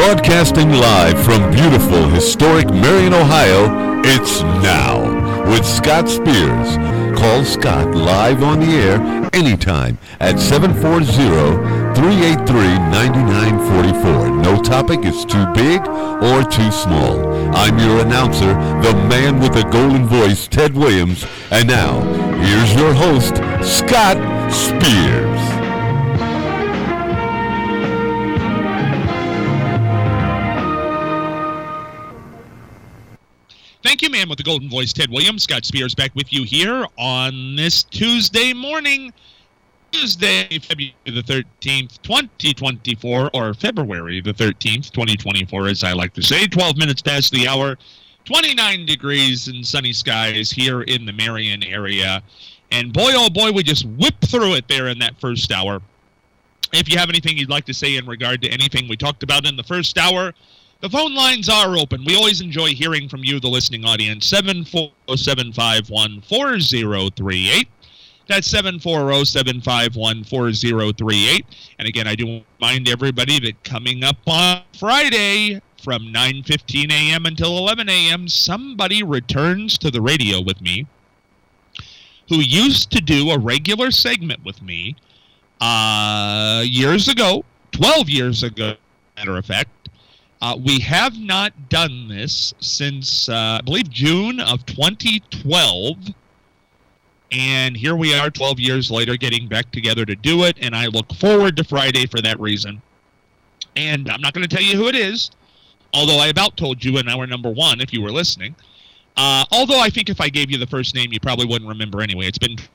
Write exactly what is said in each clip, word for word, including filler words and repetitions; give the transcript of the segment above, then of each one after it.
Broadcasting live from beautiful, historic Marion, Ohio, it's Now with Scott Spears. Call Scott live on the air anytime at seven four zero, three eight three, nine nine four four. No topic is too big or too small. I'm your announcer, the man with the golden voice, Ted Williams. And now, here's your host, Scott Spears. Thank you, man with the golden voice, Ted Williams. Scott Spears back with you here on this Tuesday morning, Tuesday, February the thirteenth, twenty twenty-four, or February the thirteenth, twenty twenty-four, as I like to say. twelve minutes past the hour, twenty-nine degrees and sunny skies here in the Marion area. And boy, oh boy, we just whipped through it there in that first hour. If you have anything you'd like to say in regard to anything we talked about in the first hour, the phone lines are open. We always enjoy hearing from you, the listening audience. seven four zero, seven five one, four zero three eight. That's seven four zero, seven five one, four zero three eight. And again, I do remind everybody that coming up on Friday from nine fifteen a.m. until eleven a.m., somebody returns to the radio with me who used to do a regular segment with me uh, years ago, twelve years ago, matter of fact. Uh, we have not done this since, uh, I believe, June of twenty twelve. And here we are twelve years later getting back together to do it. And I look forward to Friday for that reason. And I'm not going to tell you who it is, although I about told you in hour number one if you were listening. Uh, although I think if I gave you the first name, you probably wouldn't remember anyway. It's been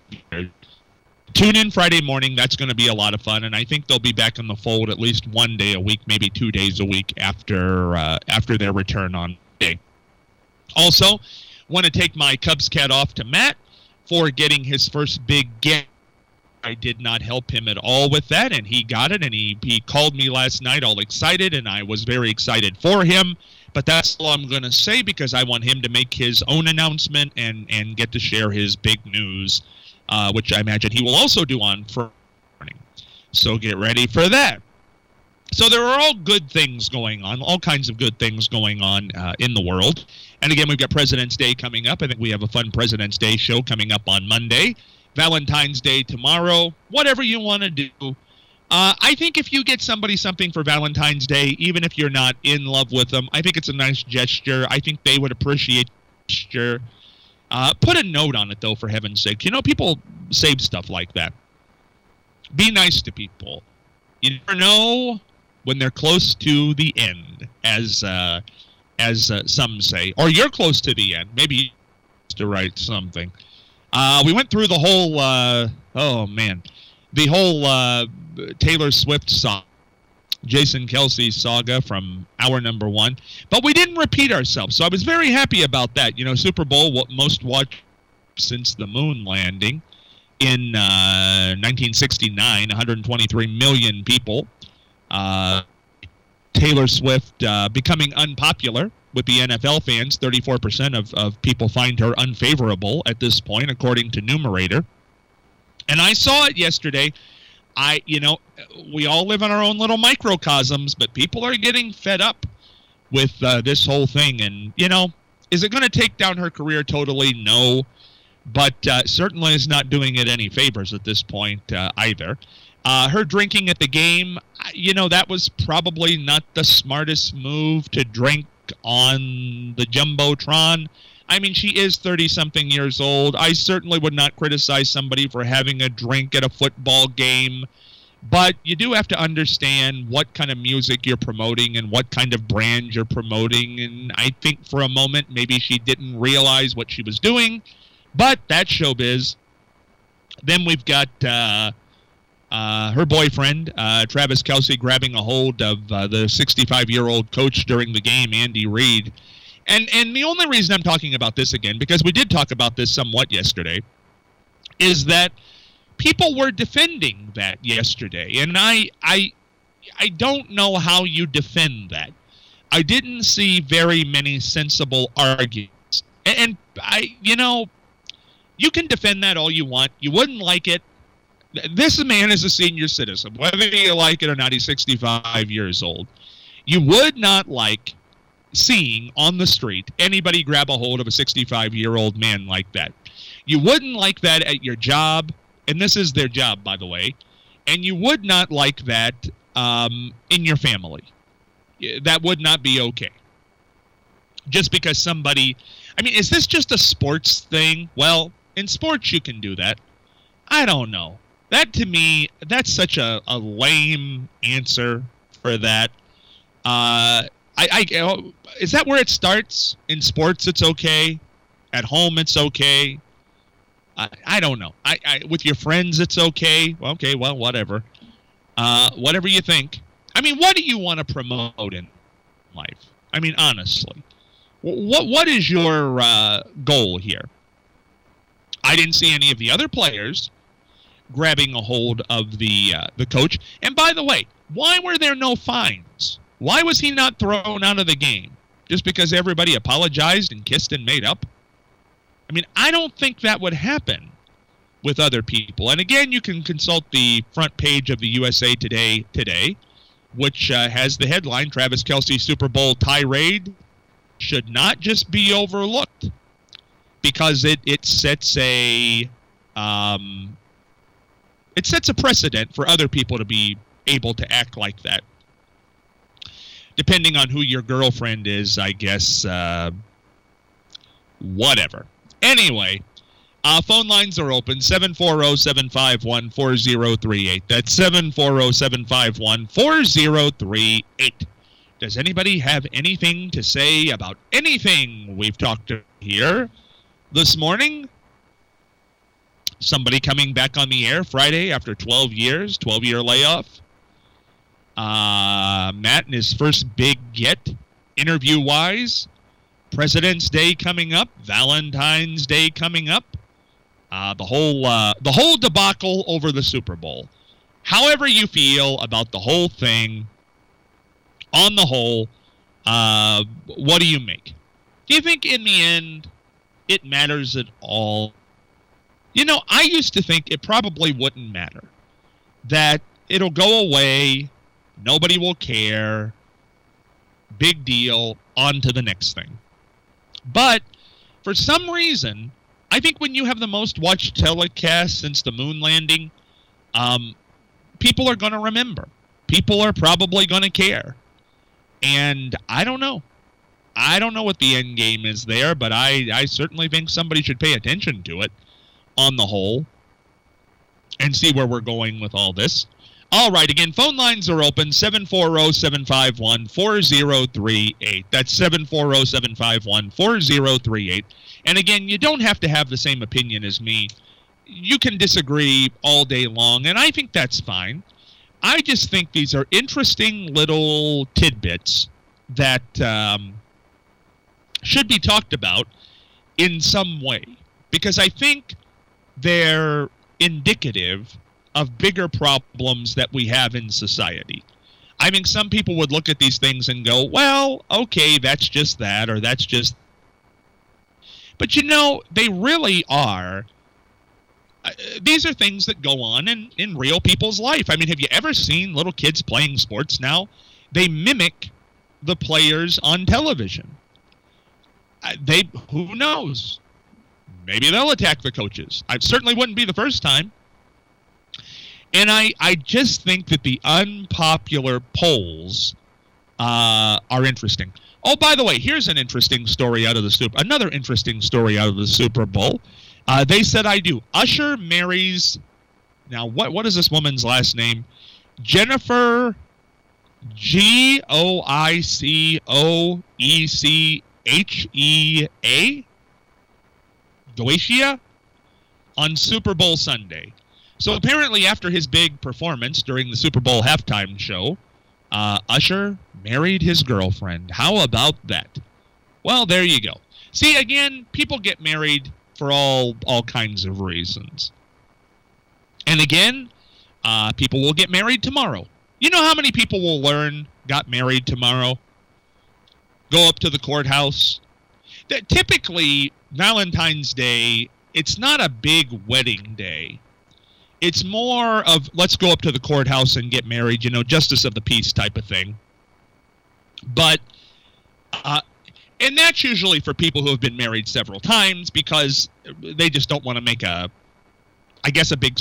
Tune in Friday morning. That's going to be a lot of fun, and I think they'll be back in the fold at least one day a week, maybe two days a week after uh, after their return on Monday. Also, want to take my Cubs cat off to Matt for getting his first big get. I did not help him at all with that, and he got it, and he, he called me last night all excited, and I was very excited for him. But that's all I'm going to say because I want him to make his own announcement and, and get to share his big news, Uh, which I imagine he will also do on Friday morning. So get ready for that. So there are all good things going on, all kinds of good things going on uh, in the world. And again, we've got President's Day coming up. I think we have a fun President's Day show coming up on Monday. Valentine's Day tomorrow. Whatever you want to do. Uh, I think if you get somebody something for Valentine's Day, even if you're not in love with them, I think it's a nice gesture. I think they would appreciate the gesture. Uh, put a note on it, though, for heaven's sake. You know, people save stuff like that. Be nice to people. You never know when they're close to the end, as uh, as uh, some say. Or you're close to the end. Maybe you used to write something. Uh, we went through the whole, uh, oh, man, the whole uh, Taylor Swift song. Jason Kelce saga from hour number one. But we didn't repeat ourselves, so I was very happy about that. You know, Super Bowl, what most watched since the moon landing in uh, nineteen sixty-nine, one hundred twenty-three million people. Uh, Taylor Swift uh, becoming unpopular with the N F L fans. thirty-four percent of, of people find her unfavorable at this point, according to Numerator. And I saw it yesterday. I, you know, we all live in our own little microcosms, but people are getting fed up with uh, this whole thing. And, you know, is it going to take down her career totally? No. But uh, certainly is not doing it any favors at this point uh, either. Uh, her drinking at the game, you know, that was probably not the smartest move to drink on the Jumbotron. I mean, she is thirty-something years old. I certainly would not criticize somebody for having a drink at a football game. But you do have to understand what kind of music you're promoting and what kind of brand you're promoting. And I think for a moment, maybe she didn't realize what she was doing. But that's showbiz. Then we've got uh, uh, her boyfriend, uh, Travis Kelce, grabbing a hold of uh, the sixty-five-year-old coach during the game, Andy Reid. And and the only reason I'm talking about this again, because we did talk about this somewhat yesterday, is that people were defending that yesterday. And I I I don't know how you defend that. I didn't see very many sensible arguments. And, and I, you know, you can defend that all you want. You wouldn't like it. This man is a senior citizen. Whether you like it or not, he's sixty-five years old. You would not like seeing on the street anybody grab a hold of a sixty-five-year-old man like that. You wouldn't like that at your job, and this is their job, by the way, and you would not like that um, in your family. That would not be okay. Just because somebody... I mean, is this just a sports thing? Well, in sports you can do that. I don't know. That, to me, that's such a, a lame answer for that. Uh, I, I, is that where it starts? In sports, it's okay. At home, it's okay. I, I don't know. I, I with your friends, it's okay. Okay, well, whatever. Uh, whatever you think. I mean, what do you want to promote in life? I mean, honestly. What What is your uh, goal here? I didn't see any of the other players grabbing a hold of the uh, the coach. And by the way, why were there no fines? Why was he not thrown out of the game? Just because everybody apologized and kissed and made up? I mean, I don't think that would happen with other people. And again, you can consult the front page of the U S A Today today, which uh, has the headline, Travis Kelce Super Bowl tirade should not just be overlooked, because it, it sets a um, it sets a precedent for other people to be able to act like that. Depending on who your girlfriend is, I guess, uh, whatever. Anyway, uh, phone lines are open, seven four zero, seven five one, four zero three eight. That's seven four zero, seven five one, four zero three eight. Does anybody have anything to say about anything we've talked about here this morning? Somebody coming back on the air Friday after twelve years, twelve-year layoff. Uh, Matt in his first big get, interview-wise. President's Day coming up. Valentine's Day coming up. Uh, the whole uh, the whole debacle over the Super Bowl. However you feel about the whole thing, on the whole, uh, what do you make? Do you think in the end it matters at all? You know, I used to think it probably wouldn't matter. That it'll go away, nobody will care, big deal, on to the next thing. But for some reason, I think when you have the most watched telecast since the moon landing, um, people are going to remember. People are probably going to care. And I don't know. I don't know what the end game is there, but I, I certainly think somebody should pay attention to it on the whole and see where we're going with all this. All right, again, phone lines are open, seven four zero, seven five one, four zero three eight. That's seven four zero, seven five one, four zero three eight. And again, you don't have to have the same opinion as me. You can disagree all day long, and I think that's fine. I just think these are interesting little tidbits that um, should be talked about in some way, because I think they're indicative of bigger problems that we have in society. I think some people would look at these things and go, well, okay, that's just that, or that's just... But you know, they really are... Uh, these are things that go on in, in real people's life. I mean, have you ever seen little kids playing sports now? They mimic the players on television. Uh, they, who knows? Maybe they'll attack the coaches. I certainly wouldn't be the first time. And I, I just think that the unpopular polls uh, are interesting. Oh, by the way, here's an interesting story out of the Super. Another interesting story out of the Super Bowl. Uh, they said I do. Usher marries. Now, what what is this woman's last name? Jennifer G O I C O E C H E A Goetia on Super Bowl Sunday. So apparently after his big performance during the Super Bowl halftime show, uh, Usher married his girlfriend. How about that? Well, there you go. See, again, people get married for all all kinds of reasons. And again, uh, people will get married tomorrow. You know how many people will learn got married tomorrow? Go up to the courthouse. That typically, Valentine's Day, it's not a big wedding day. It's more of, let's go up to the courthouse and get married, you know, justice of the peace type of thing. But, uh, and that's usually for people who have been married several times because they just don't want to make a, I guess a big,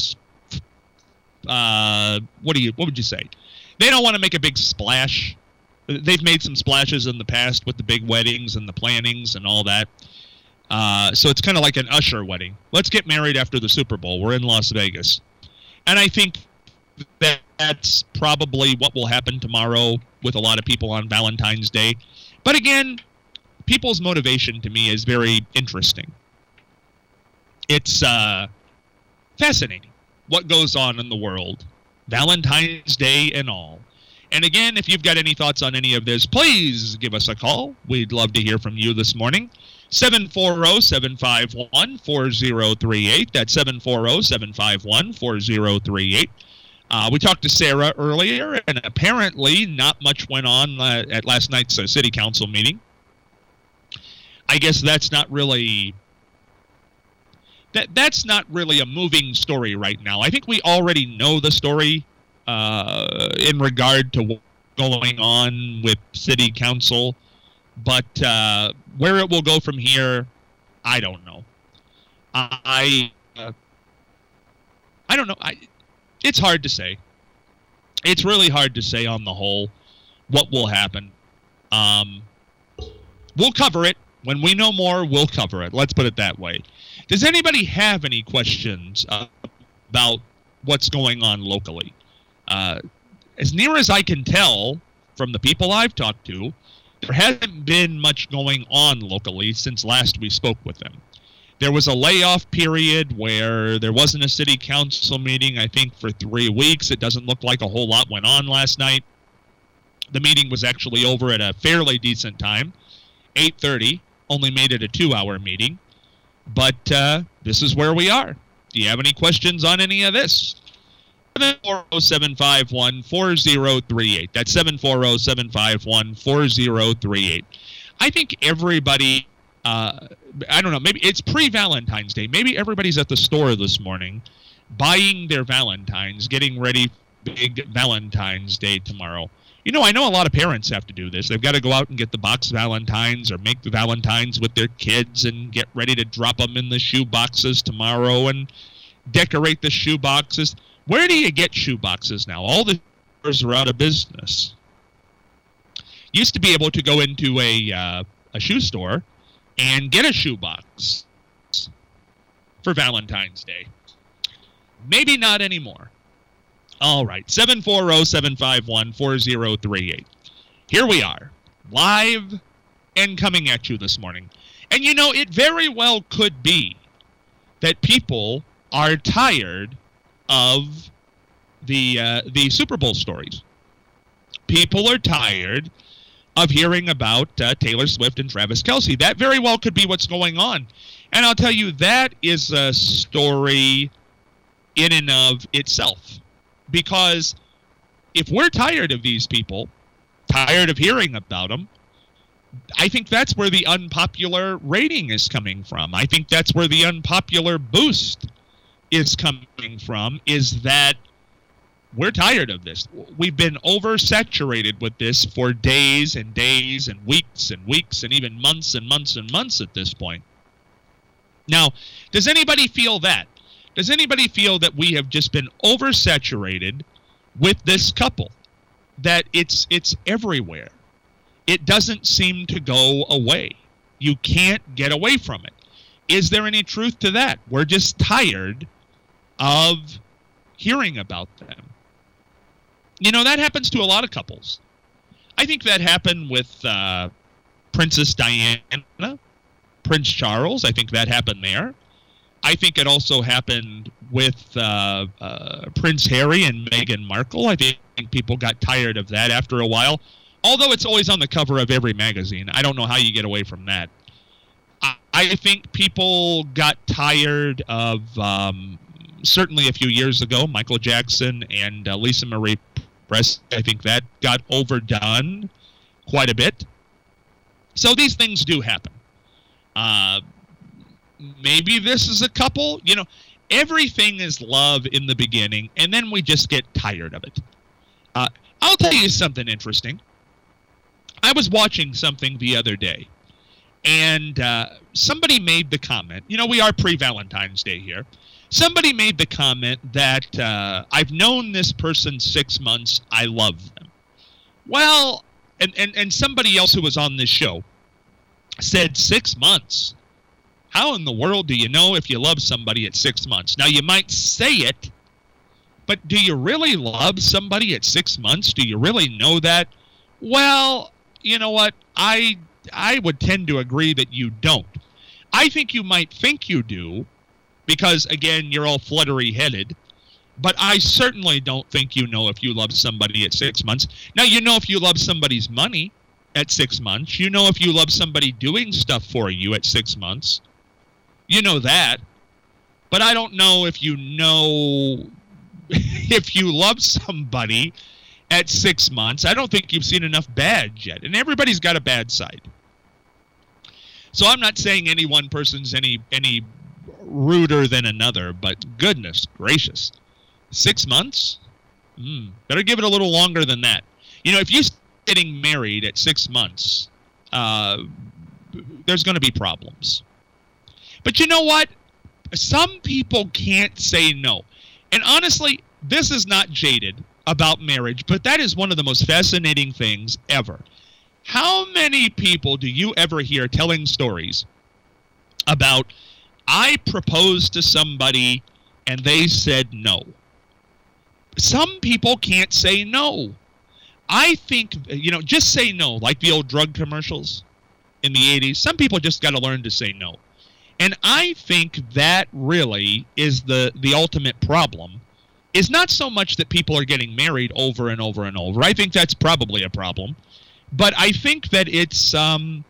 uh, what do you, what would you say? They don't want to make a big splash. They've made some splashes in the past with the big weddings and the plannings and all that. Uh, so it's kind of like an usher wedding. Let's get married after the Super Bowl. We're in Las Vegas. And I think that that's probably what will happen tomorrow with a lot of people on Valentine's Day. But again, people's motivation to me is very interesting. It's uh, fascinating what goes on in the world, Valentine's Day and all. And again, if you've got any thoughts on any of this, please give us a call. We'd love to hear from you this morning. seven four zero, seven five one, four zero three eight. That's seven four zero, seven five one, four zero three eight. Uh, we talked to Sarah earlier, and apparently not much went on uh, at last night's uh, city council meeting. I guess that's not really that that's not really a moving story right now. I think we already know the story uh, in regard to what's going on with city council, but uh, where it will go from here, I don't know. I uh, I don't know. I. It's hard to say. It's really hard to say on the whole what will happen. Um, we'll cover it. When we know more, we'll cover it. Let's put it that way. Does anybody have any questions uh, about what's going on locally? Uh, as near as I can tell from the people I've talked to, there hasn't been much going on locally since last we spoke with them. There was a layoff period where there wasn't a city council meeting, I think, for three weeks. It doesn't look like a whole lot went on last night. The meeting was actually over at a fairly decent time, eight thirty, only made it a two-hour meeting. But uh, this is where we are. Do you have any questions on any of this? seven four zero, seven five one, four zero three eight. That's seven four zero, seven five one, four zero three eight. I think everybody... Uh, I don't know, maybe it's pre-Valentine's Day. Maybe everybody's at the store this morning buying their Valentines, getting ready big Valentine's Day tomorrow. You know, I know a lot of parents have to do this. They've got to go out and get the box Valentines or make the Valentines with their kids and get ready to drop them in the shoe boxes tomorrow and decorate the shoe boxes. Where do you get shoe boxes now? All the stores are out of business. Used to be able to go into a uh, a shoe store and get a shoebox for Valentine's Day. Maybe not anymore. All right, seven four zero, seven five one, four zero three eight. Here we are, live and coming at you this morning. And you know, it very well could be that people are tired of the uh, the Super Bowl stories. People are tired of hearing about uh, Taylor Swift and Travis Kelce. That very well could be what's going on. And I'll tell you, that is a story in and of itself. Because if we're tired of these people, tired of hearing about them, I think that's where the unpopular rating is coming from. I think that's where the unpopular boost is coming from, is that we're tired of this. We've been oversaturated with this for days and days and weeks and weeks and even months and months and months at this point. Now, does anybody feel that? Does anybody feel that we have just been oversaturated with this couple? That it's it's everywhere. It doesn't seem to go away. You can't get away from it. Is there any truth to that? We're just tired of hearing about them. You know, that happens to a lot of couples. I think that happened with uh, Princess Diana, Prince Charles. I think that happened there. I think it also happened with uh, uh, Prince Harry and Meghan Markle. I think people got tired of that after a while. Although it's always on the cover of every magazine. I don't know how you get away from that. I, I think people got tired of, um, certainly a few years ago, Michael Jackson and uh, Lisa Marie Presley. I think that got overdone quite a bit. So these things do happen. Uh, maybe this is a couple. You know, everything is love in the beginning, and then we just get tired of it. Uh, I'll tell you something interesting. I was watching something the other day, and uh, somebody made the comment, you know, we are pre-Valentine's Day here. Somebody made the comment that uh, I've known this person six months, I love them. Well, and, and, and somebody else who was on this show said six months. How in the world do you know if you love somebody at six months? Now, you might say it, but do you really love somebody at six months? Do you really know that? Well, you know what? I I would tend to agree that you don't. I think you might think you do because, again, you're all fluttery-headed. But I certainly don't think you know if you love somebody at six months. Now, you know if you love somebody's money at six months. You know if you love somebody doing stuff for you at six months. You know that. But I don't know if you know if you love somebody at six months. I don't think you've seen enough bad yet. And everybody's got a bad side. So I'm not saying any one person's any any ruder than another, but goodness gracious. Six months? Mm, better give it a little longer than that. You know, if you're getting married at six months, uh, there's going to be problems. But you know what? Some people can't say no. And honestly, this is not jaded about marriage, but that is one of the most fascinating things ever. How many people do you ever hear telling stories about, I proposed to somebody and they said no? Some people can't say no. I think, you know, just say no, like the old drug commercials in the eighties. Some people just got to learn to say no. And I think that really is the, the ultimate problem, is not so much that people are getting married over and over and over. I think that's probably a problem. But I think that it's um,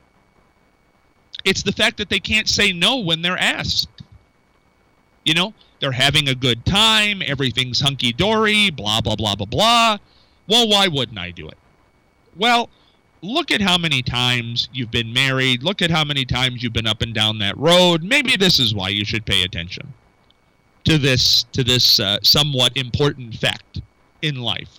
it's the fact that they can't say no when they're asked. You know, they're having a good time, everything's hunky-dory, blah, blah, blah, blah, blah. Well, why wouldn't I do it? Well, look at how many times you've been married. Look at how many times you've been up and down that road. Maybe this is why you should pay attention to this, to this uh, somewhat important fact in life.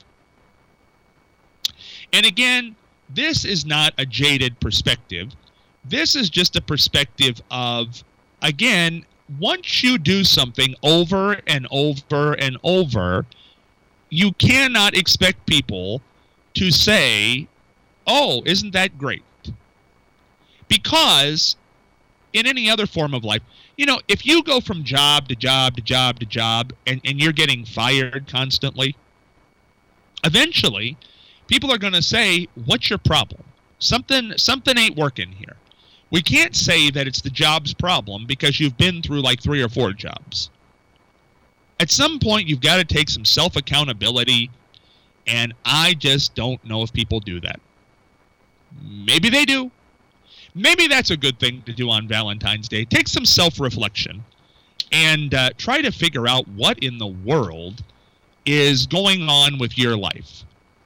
And again, this is not a jaded perspective. This is just a perspective of, again, once you do something over and over and over, you cannot expect people to say, oh, isn't that great? Because in any other form of life, you know, if you go from job to job to job to job and, and you're getting fired constantly, eventually people are going to say, what's your problem? Something, something ain't working here. We can't say that it's the job's problem because you've been through like three or four jobs. At some point, you've got to take some self-accountability, and I just don't know if people do that. Maybe they do. Maybe that's a good thing to do on Valentine's Day. Take some self-reflection and uh, try to figure out what in the world is going on with your life.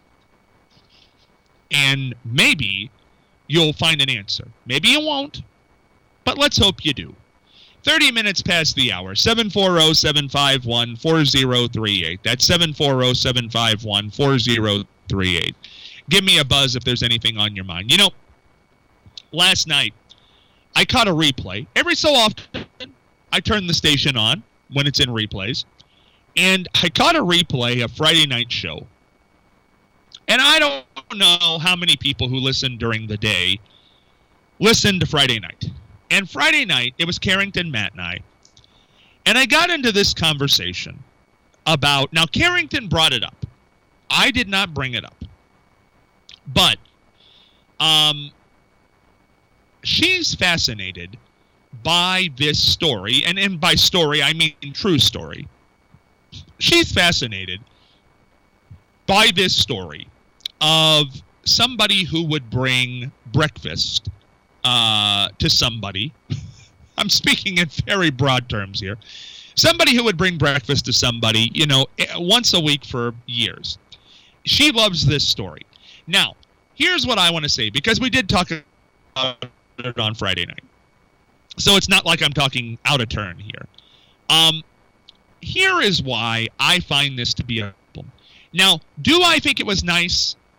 And maybe you'll find an answer. Maybe you won't, but let's hope you do. thirty minutes past the hour, seven four zero, seven five one, four zero three eight. That's seven four zero, seven five one, four zero three eight. Give me a buzz if there's anything on your mind. You know, last night, I caught a replay. Every so often, I turn the station on when it's in replays, and I caught a replay of Friday Night Show. And I don't know how many people who listen during the day listen to Friday night. And Friday night, it was Carrington, Matt, and I. And I got into this conversation about, now Carrington brought it up. I did not bring it up. But um, she's fascinated by this story. And, and by story, I mean true story. She's fascinated by this story of somebody who would bring breakfast uh, to somebody. I'm speaking in very broad terms here. Somebody who would bring breakfast to somebody, you know, once a week for years. She loves this story. Now, here's what I want to say, because we did talk about it on Friday night. So it's not like I'm talking out of turn here. Um, here is why I find this to be a problem. Now, do I think it was nice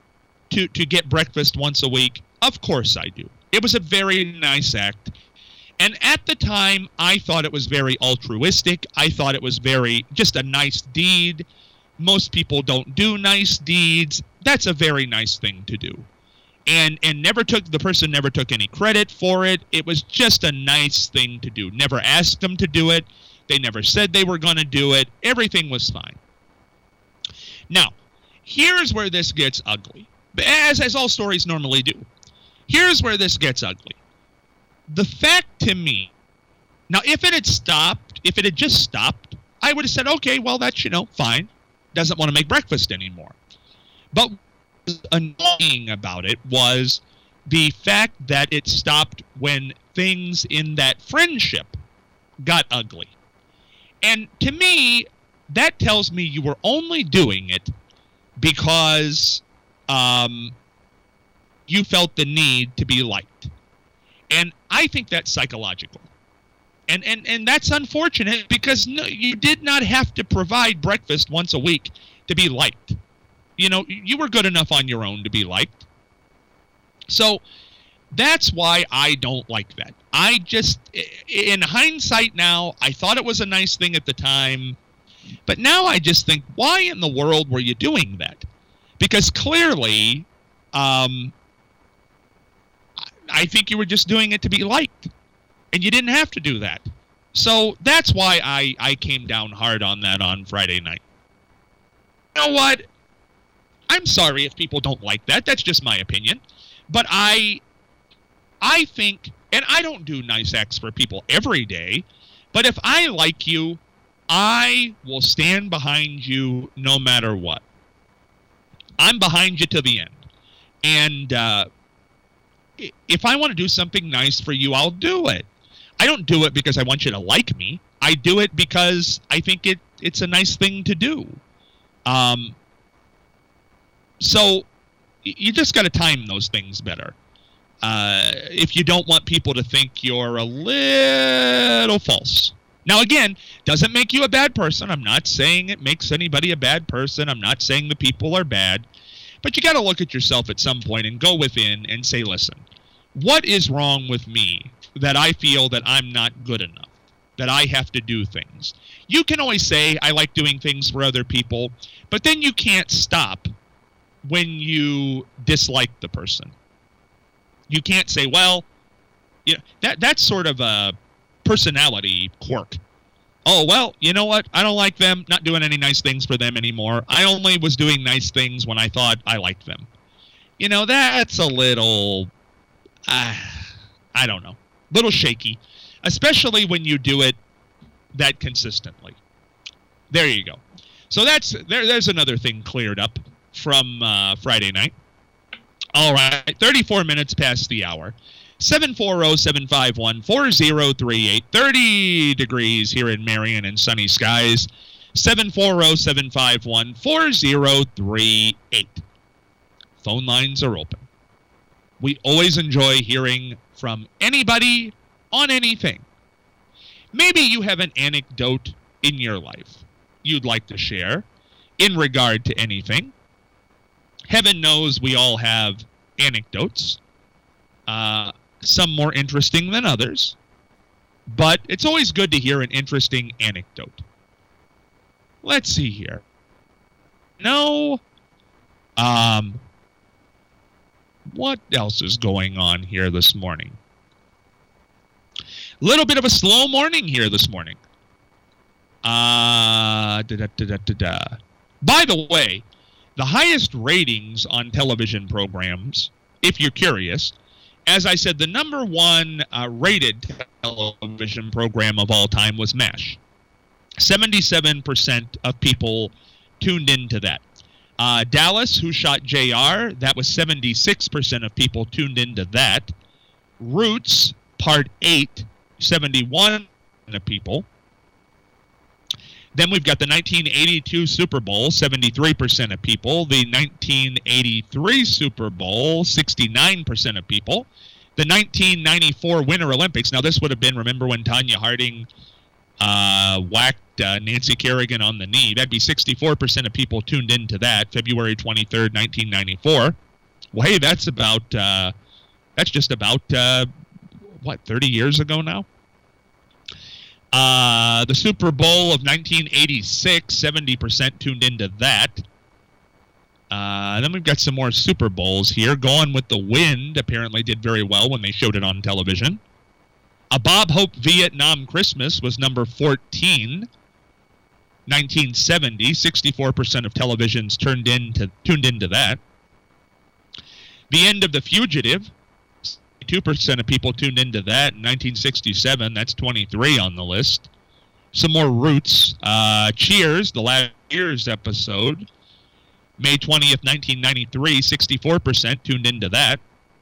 to, to get breakfast once a week? Of course I do. It was a very nice act. And at the time, I thought it was very altruistic. I thought it was very, just a nice deed. Most people don't do nice deeds. That's a very nice thing to do. And and never took, the person never took any credit for it. It was just a nice thing to do. Never asked them to do it. They never said they were going to do it. Everything was fine. Now, here's where this gets ugly. As, as all stories normally do. Here's where this gets ugly. The fact to me, now if it had stopped, if it had just stopped, I would have said, okay, well, that's, you know, fine. Doesn't want to make breakfast anymore. But what was annoying about it was the fact that it stopped when things in that friendship got ugly. And to me, that tells me you were only doing it because um, you felt the need to be liked. And I think that's psychological. And and, and that's unfortunate because no, you did not have to provide breakfast once a week to be liked. You know, you were good enough on your own to be liked. So that's why I don't like that. I just, in hindsight now, I thought it was a nice thing at the time. But now I just think, why in the world were you doing that? Because clearly, um, I think you were just doing it to be liked. And you didn't have to do that. So that's why I, I came down hard on that on Friday night. You know what? I'm sorry if people don't like that. That's just my opinion. But I, I think, and I don't do nice acts for people every day, but if I like you, I will stand behind you no matter what. I'm behind you to the end. And uh, if I want to do something nice for you, I'll do it. I don't do it because I want you to like me. I do it because I think it, it's a nice thing to do. Um, so you just got to time those things better. Uh, if you don't want people to think you're a little false. Now, again, doesn't make you a bad person. I'm not saying it makes anybody a bad person. I'm not saying the people are bad. But you got to look at yourself at some point and go within and say, listen, what is wrong with me that I feel that I'm not good enough, that I have to do things? You can always say, I like doing things for other people, but then you can't stop when you dislike the person. You can't say, well, yeah, that that's sort of a personality quirk. Oh, well, you know what? I don't like them, not doing any nice things for them anymore. I only was doing nice things when I thought I liked them. You know, that's a little, uh, I don't know, little shaky, especially when you do it that consistently. There you go. So that's there. There's another thing cleared up from uh, Friday night. All right, thirty-four minutes past the hour. seven four zero, seven five one, four zero three eight. thirty degrees here in Marion and sunny skies. seven four zero, seven five one, four zero three eight. Phone lines are open. We always enjoy hearing from anybody on anything. Maybe you have an anecdote in your life you'd like to share in regard to anything. Heaven knows we all have anecdotes, uh, some more interesting than others, but it's always good to hear an interesting anecdote. Let's see here. No, um, what else is going on here this morning? Little bit of a slow morning here this morning. Uh, da, da, da, da, da, da. By the way, the highest ratings on television programs, if you're curious, as I said, the number one uh, rated television program of all time was MASH. seventy-seven percent of people tuned into that. Uh, Dallas, Who Shot J R, that was seventy-six percent of people tuned into that. Roots, Part eight, seventy-one percent of people. Then we've got the nineteen eighty-two Super Bowl, seventy-three percent of people. The nineteen eighty-three Super Bowl, sixty-nine percent of people. The nineteen ninety-four Winter Olympics. Now, this would have been, remember when Tanya Harding uh, whacked uh, Nancy Kerrigan on the knee? That'd be sixty-four percent of people tuned into that, February twenty-third, nineteen ninety-four. Well, hey, that's about, uh, that's just about, uh, what, thirty years ago now? Uh, the Super Bowl of nineteen eighty-six, seventy percent tuned into that. Uh, then we've got some more Super Bowls here. Gone with the Wind apparently did very well when they showed it on television. A Bob Hope Vietnam Christmas was number fourteen. nineteen seventy, sixty-four percent of televisions turned into, tuned into that. The End of the Fugitive, two percent of people tuned into that. In nineteen sixty-seven, that's twenty-three on the list. Some more Roots. Uh, Cheers, the last Cheers episode. May twentieth, nineteen ninety-three, sixty-four percent tuned into that.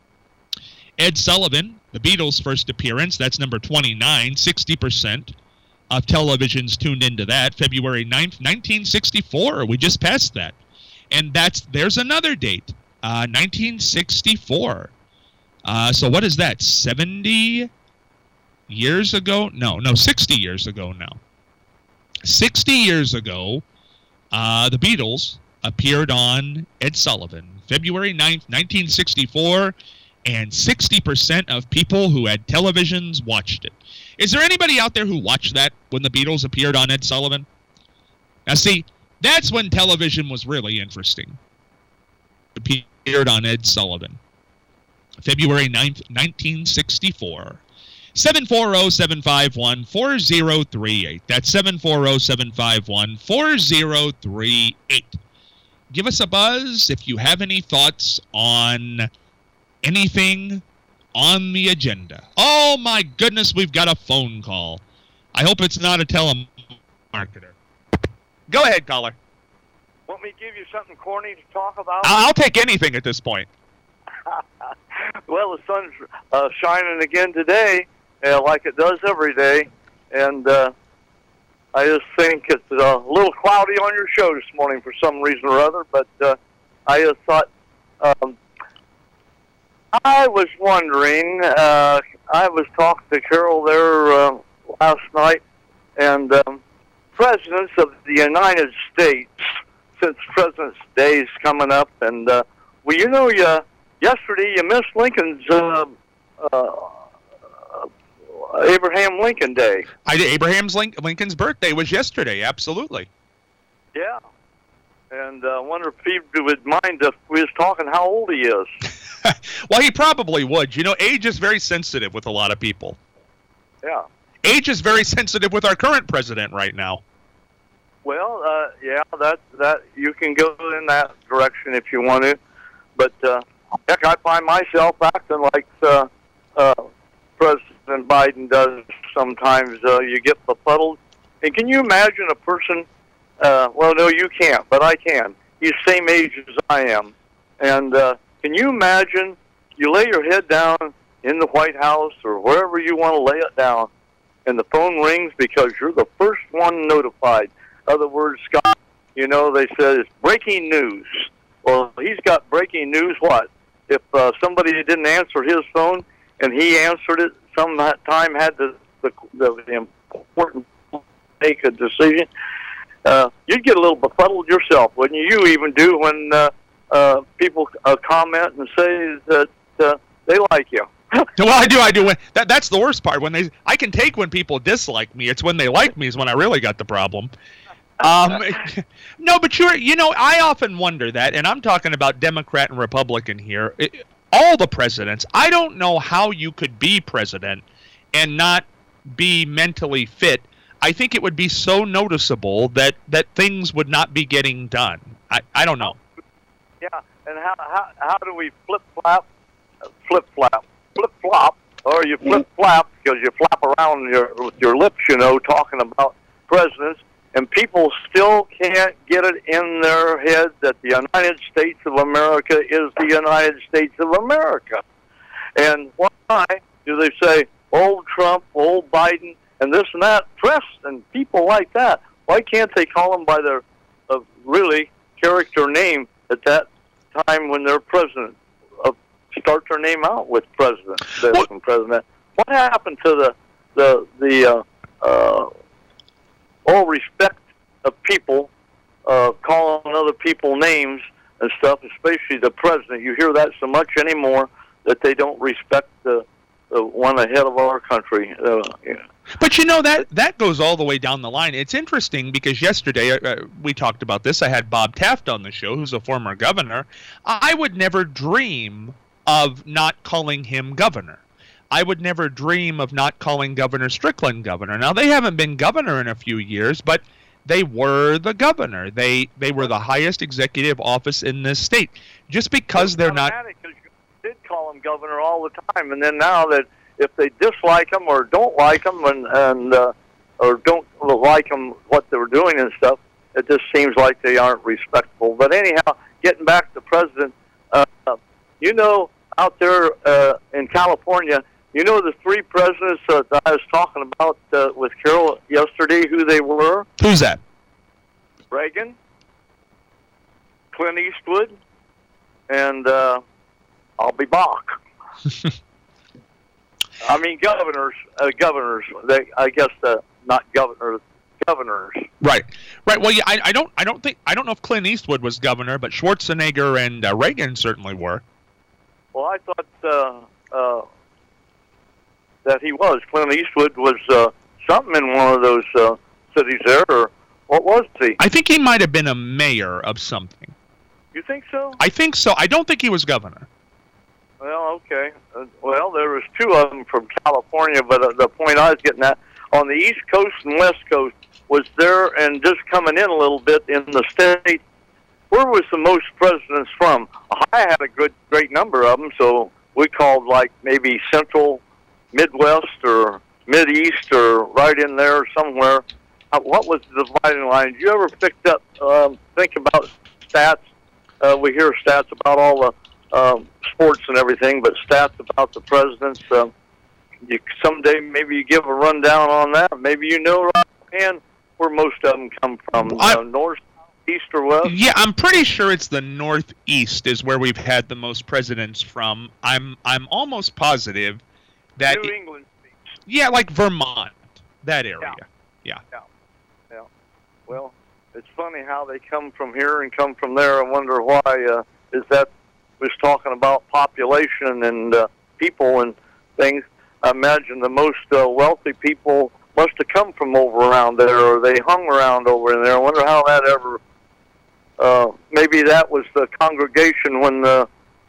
Ed Sullivan, the Beatles' first appearance, that's number twenty-nine, sixty percent of televisions tuned into that. February ninth, nineteen sixty-four, we just passed that. And that's there's another date, uh, nineteen sixty-four. Uh, so what is that, seventy years ago? No, no, sixty years ago now. sixty years ago, uh, the Beatles appeared on Ed Sullivan, February ninth, nineteen sixty-four, and sixty percent of people who had televisions watched it. Is there anybody out there who watched that when the Beatles appeared on Ed Sullivan? Now see, that's when television was really interesting. Appeared on Ed Sullivan, February ninth, nineteen sixty-four. seven four zero, seven five one, four zero three eight. That's seven four zero, seven five one, four zero three eight. Give us a buzz if you have any thoughts on anything on the agenda. Oh, my goodness, we've got a phone call. I hope it's not a telemarketer. Go ahead, caller. Want me to give you something corny to talk about? I'll take anything at this point. Well, the sun's uh, shining again today, uh, like it does every day, and uh, I just think it's a little cloudy on your show this morning for some reason or other, but uh, I just thought, um, I was wondering, uh, I was talking to Carol there uh, last night, and um, presidents of the United States, since President's Day is coming up, and, uh, well, you know, you, yesterday you missed Lincoln's uh, uh, Abraham Lincoln Day. I did. Abraham's Link, Lincoln's birthday was yesterday, absolutely. Yeah. And I uh, wonder if he would mind if we was talking how old he is. Well, he probably would. You know, age is very sensitive with a lot of people. Yeah. Age is very sensitive with our current president right now. Well, uh, yeah, that, that you can go in that direction if you want to. But, uh, heck, I find myself acting like uh, uh, President Biden does sometimes. Uh, you get befuddled. And can you imagine a person, uh, well, no, you can't, but I can. He's the same age as I am. And uh, can you imagine you lay your head down in the White House or wherever you want to lay it down, and the phone rings because you're the first one notified. In other words, Scott, you know, they said it's breaking news. Well, he's got breaking news what? If uh, somebody didn't answer his phone and he answered it, some time had the, the, the important make a decision, uh, you'd get a little befuddled yourself, wouldn't you? You even do when uh, uh, people uh, comment and say that uh, they like you. Well, I do, I do. That, that's the worst part. When they, I can take when people dislike me. It's when they like me is when I really got the problem. Um, no, but you're, you know, I often wonder that, and I'm talking about Democrat and Republican here. It, all the presidents, I don't know how you could be president and not be mentally fit. I think it would be so noticeable that, that things would not be getting done. I, I don't know. Yeah, and how how, how do we flip-flap, flip-flap, flip-flop, or you flip-flap because you flap around your, with your lips, you know, talking about presidents, and people still can't get it in their head that the United States of America is the United States of America. And why do they say, old Trump, old Biden, and this and that? Press and people like that, why can't they call them by their uh, really character name at that time when they're president? Uh, start their name out with president, this and president. What happened to the, the, the uh, uh, all respect of people uh, calling other people names and stuff, especially the president. You hear that so much anymore that they don't respect the, the one ahead of our country. Uh, yeah. But you know, that that goes all the way down the line. It's interesting because yesterday uh, we talked about this. I had Bob Taft on the show, who's a former governor. I would never dream of not calling him governor. I would never dream of not calling Governor Strickland governor. Now, they haven't been governor in a few years, but they were the governor. They they were the highest executive office in this state. Just because they're not... You did call him governor all the time, and then now that if they dislike him or don't like him and, and uh, or don't like him, what they were doing and stuff, it just seems like they aren't respectful. But anyhow, getting back to the president, uh, you know, out there uh, in California, you know the three presidents uh, that I was talking about uh, with Carol yesterday, who they were? Who's that? Reagan, Clint Eastwood, and uh, I'll be Bach. I mean, governors, uh, governors. They, I guess, uh, not governors, governors. Right, right. Well, yeah, I, I don't, I don't think, I don't know if Clint Eastwood was governor, but Schwarzenegger and uh, Reagan certainly were. Well, I thought uh, uh, that he was. Clint Eastwood was uh, something in one of those uh, cities there, or what was he? I think he might have been a mayor of something. You think so? I think so. I don't think he was governor. Well, okay. Uh, well, there was two of them from California, but uh, the point I was getting at, on the East Coast and West Coast, was there, and just coming in a little bit in the state, where was the most presidents from? I had a good, great number of them, so we called like maybe Central, Midwest, or Mideast, or right in there somewhere. Uh, what was the dividing line? Did you ever picked up, um, think about stats? Uh, we hear stats about all the Um, sports and everything, but stats about the presidents. Um, you, someday maybe you give a rundown on that. Maybe you know right offhand where most of them come from, uh, north, east, or west. Yeah, I'm pretty sure it's the northeast is where we've had the most presidents from. I'm I'm almost positive that New it, England. Yeah, like Vermont, that area. Yeah. yeah, yeah. Well, it's funny how they come from here and come from there. I wonder why. Uh, is that was talking about population and uh, people and things. I imagine the most uh, wealthy people must have come from over around there, or they hung around over in there. I wonder how that ever, uh, maybe that was the congregation when the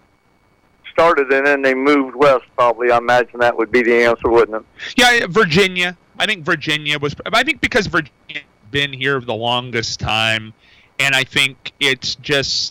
started and then they moved west, probably. I imagine that would be the answer, wouldn't it? Yeah, Virginia. I think Virginia was, I think because Virginia's been here the longest time, and I think it's just,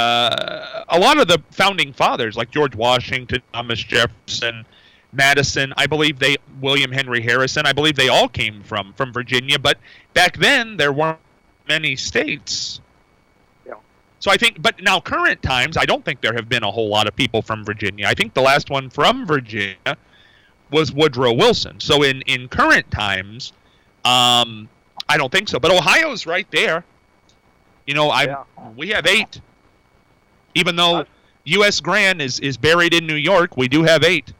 Uh, a lot of the founding fathers, like George Washington, Thomas Jefferson, Madison, I believe they, William Henry Harrison, I believe they all came from, from Virginia. But back then, there weren't many states. Yeah. So I think, but now current times, I don't think there have been a whole lot of people from Virginia. I think the last one from Virginia was Woodrow Wilson. So in, in current times, um, I don't think so. But Ohio's right there. You know, I yeah. we have eight. Even though U S Grant is, is buried in New York, we do have eight.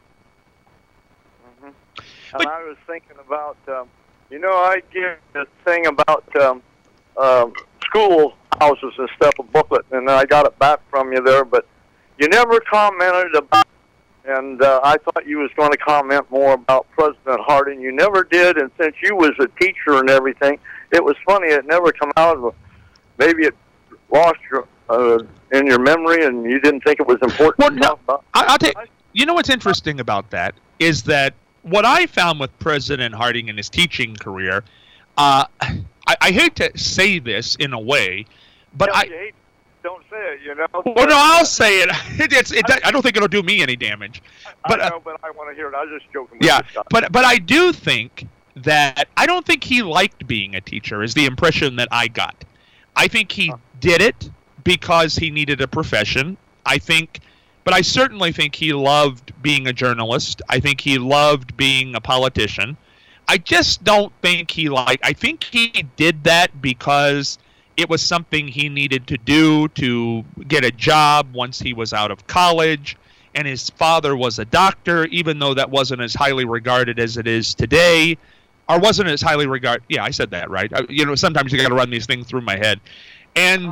Mm-hmm. And but, I was thinking about, um, you know, I give this thing about um, um, school houses and stuff, a booklet, and I got it back from you there, but you never commented about, and uh, I thought you was going to comment more about President Harding. You never did, and since you was a teacher and everything, it was funny. It never come out. Maybe it lost your... Uh, in your memory, and you didn't think it was important well, to no, talk about? I'll tell you, you know what's interesting about that is that what I found with President Harding in his teaching career, uh, I, I hate to say this in a way, but yeah, I... You hate, don't say it, you know? Well, no, I'll say it. it, it's, it I don't think it'll do me any damage. But, I know, uh, but I want to hear it. I was just joking with yeah, you, but, but I do think that... I don't think he liked being a teacher, is the impression that I got. I think he huh. did it because he needed a profession. I think, but I certainly think he loved being a journalist. I think he loved being a politician. I just don't think he liked, I think he did that because it was something he needed to do to get a job once he was out of college. And his father was a doctor, even though that wasn't as highly regarded as it is today. Or wasn't as highly regarded. Yeah, I said that, right? I, you know, sometimes you got to run these things through my head. And, uh,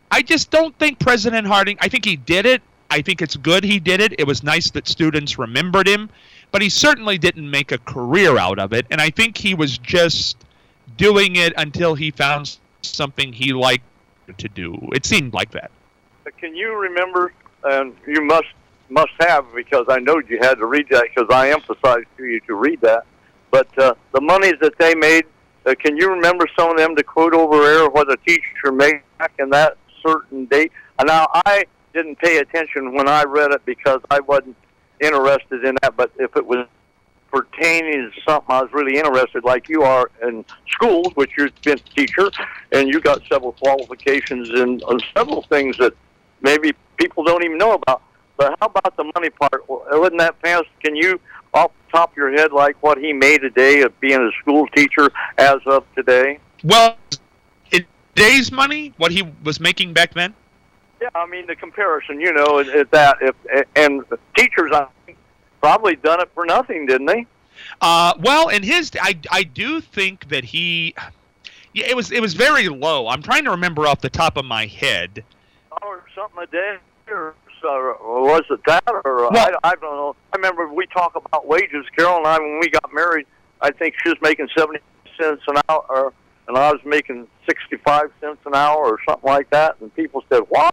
I just don't think President Harding, I think he did it. I think it's good he did it. It was nice that students remembered him, but he certainly didn't make a career out of it. And I think he was just doing it until he found something he liked to do. It seemed like that. Can you remember, and you must must have, because I know you had to read that because I emphasized to you to read that, but uh, the monies that they made, uh, can you remember some of them to quote over air what a teacher made back in that certain date? And now, I didn't pay attention when I read it because I wasn't interested in that, but if it was pertaining to something I was really interested, like you are in schools, which you've been a teacher, and you got several qualifications in on several things that maybe people don't even know about. But how about the money part? Wasn't that fast? Can you, off the top of your head, like what he made a day of being a school teacher as of today? Well, in today's money, what he was making back then? Yeah, I mean, the comparison, you know, is, is that, if and teachers, I think, probably done it for nothing, didn't they? Uh, well, in his, I, I do think that he, yeah, it was it was very low. I'm trying to remember off the top of my head. Or something a day, or, or was it that, or well, I, I don't know. I remember we talk about wages. Carol and I, when we got married, I think she was making seventy cents an hour, or, and I was making sixty-five cents an hour, or something like that. And people said, "What?"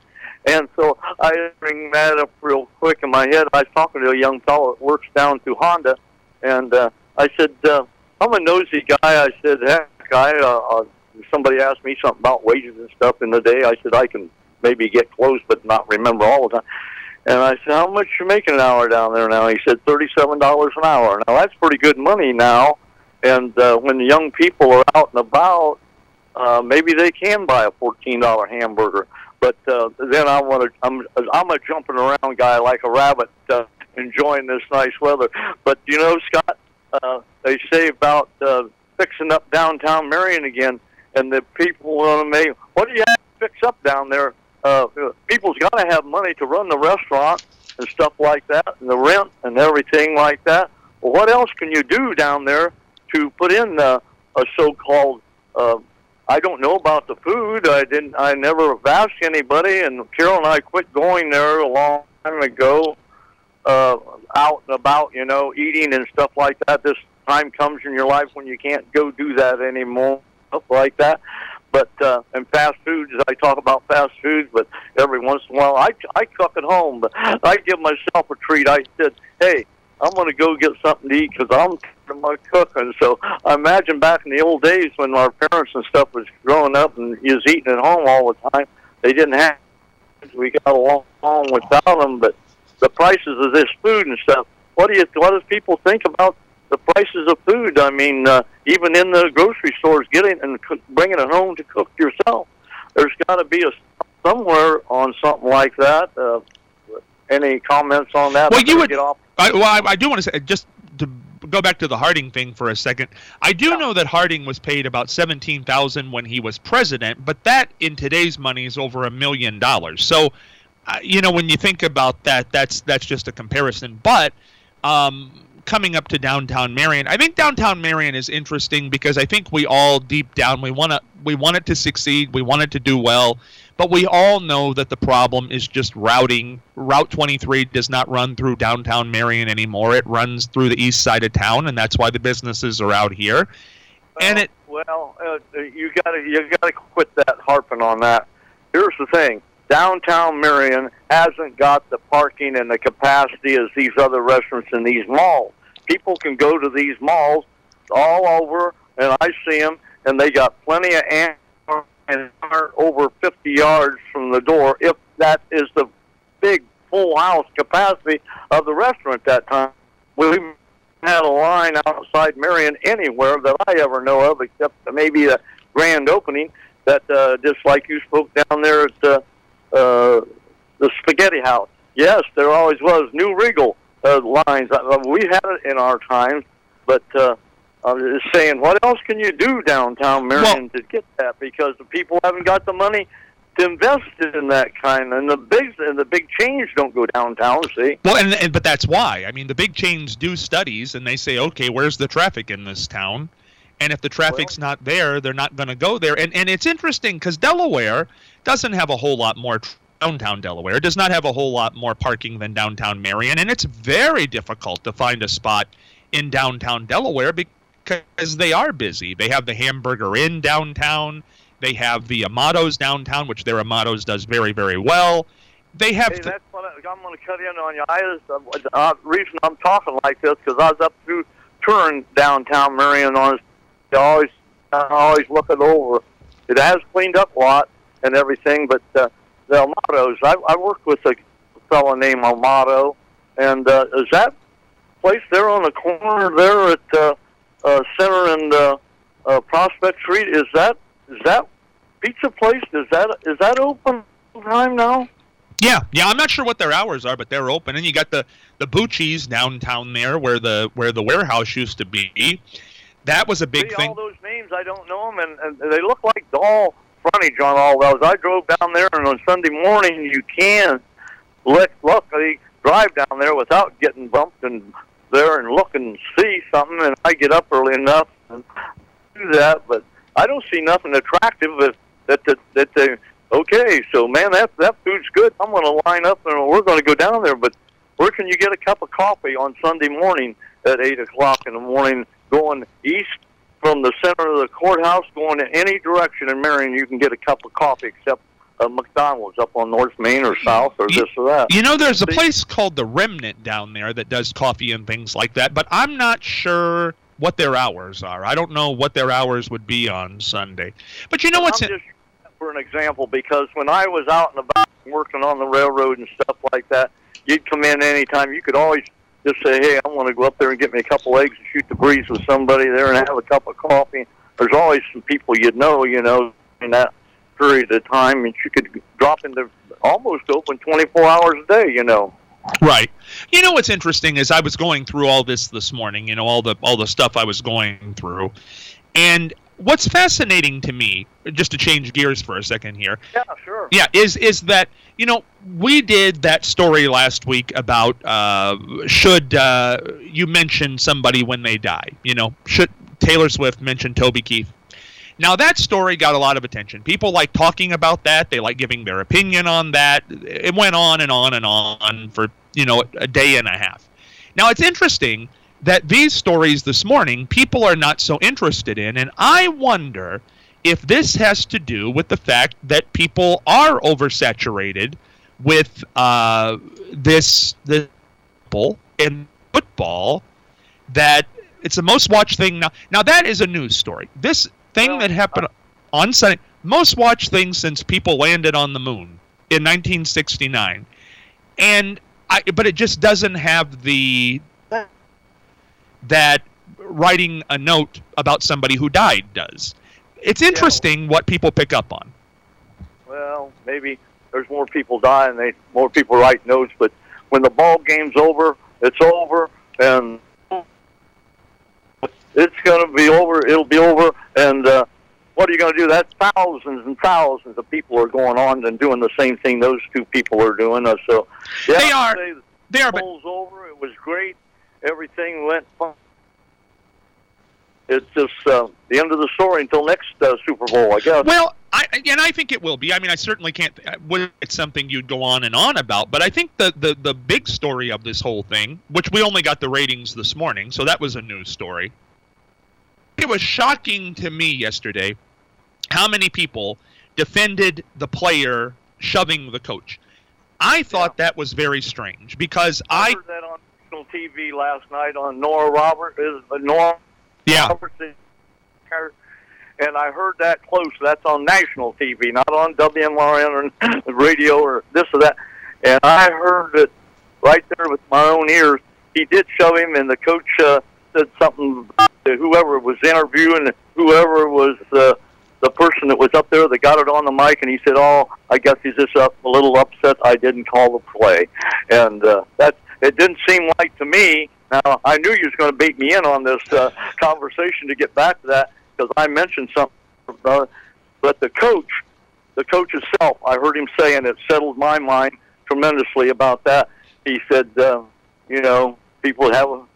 And so I bring that up real quick in my head. I was talking to a young fellow that works down through Honda, and uh, I said, uh, I'm a nosy guy. I said, heck, I, uh, uh, somebody asked me something about wages and stuff in the day. I said, I can maybe get close but not remember all the time. And I said, how much you making an hour down there now? He said, thirty-seven dollars an hour. Now, that's pretty good money now. And uh, when the young people are out and about, uh, maybe they can buy a fourteen dollar hamburger. But uh, then I want to. I'm I'm a jumping around guy like a rabbit, uh, enjoying this nice weather. But you know, Scott, uh, they say about uh, fixing up downtown Marion again, and the people want to make. What do you have to fix up down there? Uh, people's got to have money to run the restaurant and stuff like that, and the rent and everything like that. Well, what else can you do down there to put in uh, a so-called? Uh, I don't know about the food. I didn't. I never asked anybody. And Carol and I quit going there a long time ago, uh, out and about, you know, eating and stuff like that. This time comes in your life when you can't go do that anymore, stuff like that. But uh, and fast foods, I talk about fast foods, but every once in a while I I cook at home. But I give myself a treat. I said, hey, I'm going to go get something to eat because I'm tired of my cooking. So I imagine back in the old days when our parents and stuff was growing up and he was eating at home all the time, they didn't have, we got along without them. But the prices of this food and stuff, what do you, what do people think about the prices of food? I mean, uh, even in the grocery stores, getting and cook, bringing it home to cook yourself. There's got to be a somewhere on something like that. Uh, any comments on that? Well, you would get off. I, well, I, I do want to say, just to go back to the Harding thing for a second. I do Yeah. know that Harding was paid about seventeen thousand dollars when he was president, but that in today's money is over a million dollars. So, uh, you know, when you think about that, that's that's just a comparison. But um, coming up to downtown Marion, I think downtown Marion is interesting because I think we all deep down we want to we want it to succeed, we want it to do well. But we all know that the problem is just routing. Route twenty-three does not run through downtown Marion anymore. It runs through the east side of town, and that's why the businesses are out here. Well, and it well, uh, you gotta you gotta quit that harping on that. Here's the thing: downtown Marion hasn't got the parking and the capacity as these other restaurants in these malls. People can go to these malls all over, and I see them, and they got plenty of amp and aren't over fifty yards from the door, if that is the big full house capacity of the restaurant at that time. We had a line outside Marion anywhere that I ever know of, except maybe a grand opening that, uh, just like you spoke down there at the, uh, the Spaghetti House. Yes, there always was New Regal uh, lines. Uh, we had it in our times, but uh, I'm just saying, what else can you do downtown Marion well, to get that? Because the people haven't got the money to invest in that kind, and the big and the big chains don't go downtown. See? Well, and, and but that's why. I mean, the big chains do studies, and they say, okay, where's the traffic in this town? And if the traffic's well, not there, they're not going to go there. And and it's interesting because Delaware doesn't have a whole lot more tr- downtown Delaware does not have a whole lot more parking than downtown Marion, and it's very difficult to find a spot in downtown Delaware because they are busy. They have the Hamburger Inn downtown. They have the Amato's downtown, which their Amato's does very, very well. They have. Hey, th- that's what I, I'm going to cut in on you. I just, uh, uh, reason I'm talking like this because I was up through touring downtown Marion on. I always, I always look it over. It has cleaned up a lot and everything, but uh, the Amato's. I, I worked with a fellow named Amato, and uh, is that place there on the corner there at uh, uh, Center and uh, uh, Prospect Street? Is that is that pizza place? Is that is that open time now? Yeah, yeah. I'm not sure what their hours are, but they're open. And you got the the Bucci's downtown there, where the where the warehouse used to be. That was a big See, thing. All those names, I don't know them, and, and they look like all frontage on all those. I drove down there, and on Sunday morning, you can look, luckily drive down there without getting bumped and there and look and see something. And I get up early enough and do that, but I don't see nothing attractive that that that, that they. Okay, so man, that that food's good. I'm going to line up, and we're going to go down there. But where can you get a cup of coffee on Sunday morning at eight o'clock in the morning? Going east from the center of the courthouse, going in any direction in Marion, you can get a cup of coffee, except uh, McDonald's up on North Main or South or you, this or that. You know, there's a place called the Remnant down there that does coffee and things like that, but I'm not sure what their hours are. I don't know what their hours would be on Sunday. But you know what's... I'm just for an example, because when I was out and about working on the railroad and stuff like that, you'd come in anytime. You could always just say, hey, I want to go up there and get me a couple eggs and shoot the breeze with somebody there and have a cup of coffee. There's always some people you'd know, you know, in that period of time, and you could drop into almost open twenty-four hours a day, you know. Right. You know what's interesting is I was going through all this this morning, you know, all the all the stuff I was going through, and what's fascinating to me, just to change gears for a second here. Yeah, sure. Yeah, is is that, you know, we did that story last week about uh, should uh, you mention somebody when they die? You know, should Taylor Swift mention Toby Keith? Now, that story got a lot of attention. People like talking about that. They like giving their opinion on that. It went on and on and on for, you know, a day and a half. Now, it's interesting that these stories this morning, people are not so interested in, and I wonder if this has to do with the fact that people are oversaturated with uh, this this in football, that it's the most watched thing now. Now, that is a news story. This thing that happened on Sunday, most watched thing since people landed on the moon in nineteen sixty-nine, and I, but it just doesn't have the that writing a note about somebody who died does. It's interesting yeah. what people pick up on. Well, maybe there's more people dying, they more people write notes, but when the ball game's over, it's over, and it's going to be over, it'll be over, and uh, what are you going to do? That's thousands and thousands of people are going on and doing the same thing those two people are doing. Uh, so, yeah, they are. They are, the ball's but over. It was great. Everything went fine. It's just uh, the end of the story until next uh, Super Bowl, I guess. Well, I, and I think it will be. I mean, I certainly can't. It's something you'd go on and on about. But I think the, the, the big story of this whole thing, which we only got the ratings this morning, so that was a news story. It was shocking to me yesterday how many people defended the player shoving the coach. I thought yeah. that was very strange because I, I heard that on national T V last night on Nora Roberts. Is uh, Nora yeah. Roberts, and I heard that close. That's on national T V, not on W M R N or radio or this or that. And I heard it right there with my own ears. He did shove him, and the coach uh, said something to whoever was interviewing, whoever was uh, the person that was up there that got it on the mic, and he said, oh, I guess he's just up, a little upset I didn't call the play. And uh, that it didn't seem like to me. Now, I knew you was going to bait me in on this uh, conversation to get back to that, because I mentioned something. Uh, but the coach, the coach himself, I heard him say, and it settled my mind tremendously about that. He said, uh, you know, people have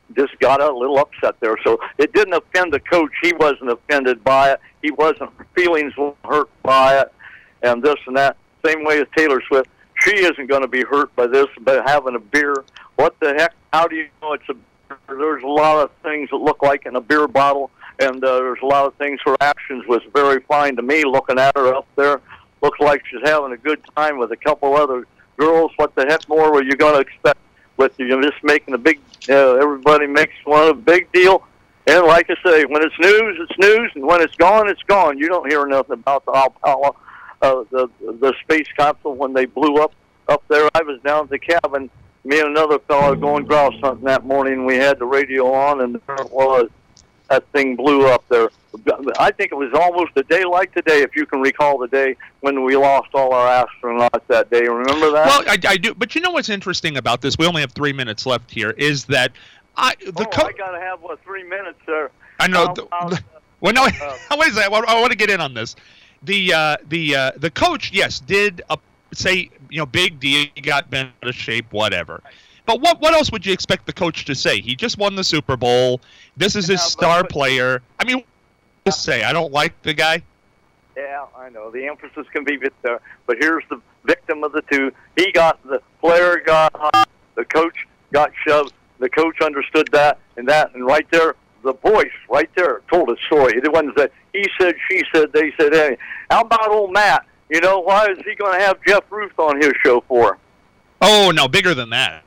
just got a little upset there. So it didn't offend the coach. He wasn't offended by it. He wasn't feelings hurt by it, and this and that. Same way as Taylor Swift. She isn't going to be hurt by this, by having a beer. What the heck? How do you know it's a beer? There's a lot of things that look like in a beer bottle, and uh, there's a lot of things. Her actions was very fine to me, looking at her up there. Looks like she's having a good time with a couple other girls. What the heck more were you going to expect with you know, just making a big, uh, everybody makes one a big deal. And like I say, when it's news, it's news, and when it's gone, it's gone. You don't hear nothing about the Apollo, uh, the the space capsule when they blew up up there. I was down at the cabin, me and another fellow going grouse hunting that morning. We had the radio on, and there it was. That thing blew up there. I think it was almost a day like today, if you can recall the day when we lost all our astronauts that day. Remember that? Well, I, I do. But you know what's interesting about this? We only have three minutes left here. Is that I the oh, co- I got to have what three minutes there. I know. I'll, the, I'll, the, well, no. uh, Wait a second. I, I want to get in on this. The uh, the uh, the coach, yes, did uh, say you know big deal. He got bent out of shape, whatever. But what what else would you expect the coach to say? He just won the Super Bowl. This is his Yeah, star but- player. I mean, just say I don't like the guy. Yeah, I know. The emphasis can be bit there. But here's the victim of the two. He got, the player got hot, the coach got shoved. The coach understood that and that. And right there, the voice right there told a story. It wasn't that he said, she said, they said, hey. How about old Matt? You know, why is he going to have Jeff Ruth on his show for? Oh, no, bigger than that.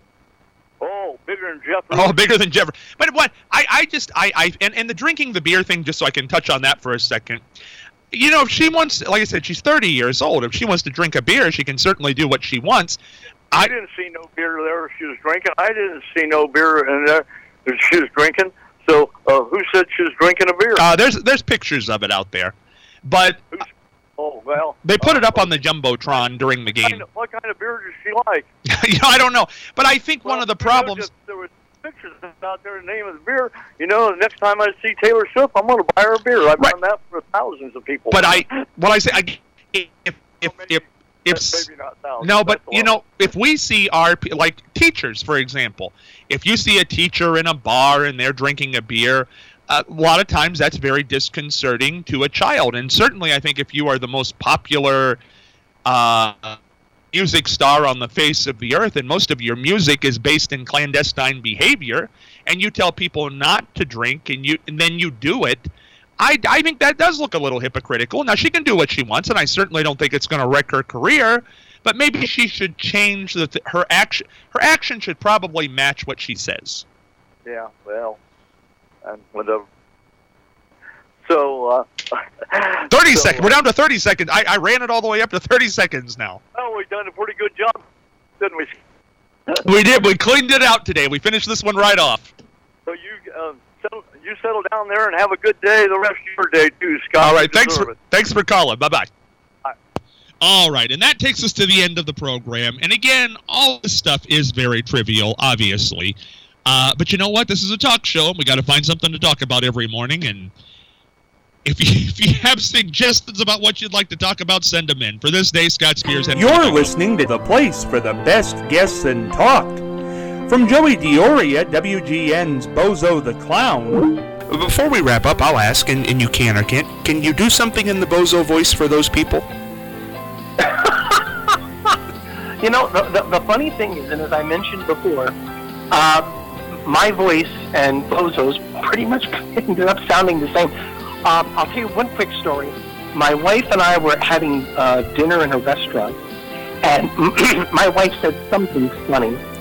Oh, bigger than Jeff Ruth. Oh, bigger than Jeff. But what I, I just I, I and, and the drinking the beer thing, just so I can touch on that for a second. You know, if she wants, like I said, she's thirty years old. If she wants to drink a beer, she can certainly do what she wants. I, I didn't see no beer there. She was drinking. I didn't see no beer in there. She was drinking. So uh, who said she was drinking a beer? uh, there's there's pictures of it out there, but Who's, oh well. they put uh, it up on the jumbotron during the What kind, game. of, what kind of beer does she like? You know, I don't know, but I think one Well, of the you know, problems. just- there was pictures out there, the name of the beer. You know, the next time I see Taylor Swift, I'm going to buy her a beer. I've Right. done that for thousands of people. But I, what I say, I, if if if if, if maybe not thousands. no, but that's a you lot. know, if we see our pe- like teachers, for example, if you see a teacher in a bar and they're drinking a beer, uh, a lot of times that's very disconcerting to a child. And certainly, I think if you are the most popular uh, music star on the face of the earth, and most of your music is based in clandestine behavior, and you tell people not to drink, and you and then you do it. I, I think that does look a little hypocritical. Now, she can do what she wants, and I certainly don't think it's going to wreck her career, but maybe she should change the th- her action. Her action should probably match what she says. Yeah, well, and whatever. So, uh, thirty so, seconds. We're down to thirty seconds. I, I ran it all the way up to thirty seconds now. Oh, we've done a pretty good job, didn't we? We did. We cleaned it out today. We finished this one right off. So you, uh, settle, you settle down there and have a good day. The rest of your day too, Scott. All right. You Thanks deserve for it. thanks for calling. Bye bye. Bye. All right, and that takes us to the end of the program. And again, all this stuff is very trivial, obviously. Uh, but you know what? This is a talk show, and we got to find something to talk about every morning. And if you, if you have suggestions about what you'd like to talk about, send them in. For this day, Scott Spears. And You're listening to the place for the best guests and talk. From Joey Diori at W G N's Bozo the Clown. Before we wrap up, I'll ask, and, and you can or can't, can you do something in the Bozo voice for those people? You know, the, the, the funny thing is, and as I mentioned before, uh, my voice and Bozo's pretty much ended up sounding the same. Um, I'll tell you one quick story. My wife and I were having uh, dinner in a restaurant, and my wife said something funny.